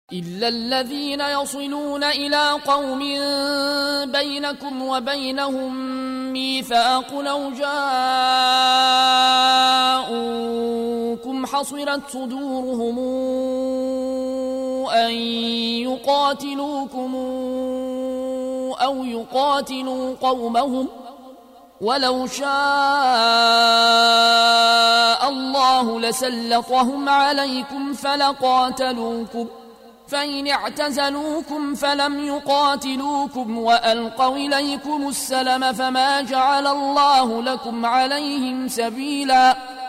إلا الذين يصلون إلى قوم بينكم وبينهم ميثاق أو جاءوكم حصرت صدورهم أن يقاتلوكم أو يقاتلوا قومهم ولو شاء الله لسلطهم عليكم فلقاتلوكم فإن اعتزلوكم فلم يقاتلوكم وألقوا إليكم السلم فما جعل الله لكم عليهم سبيلا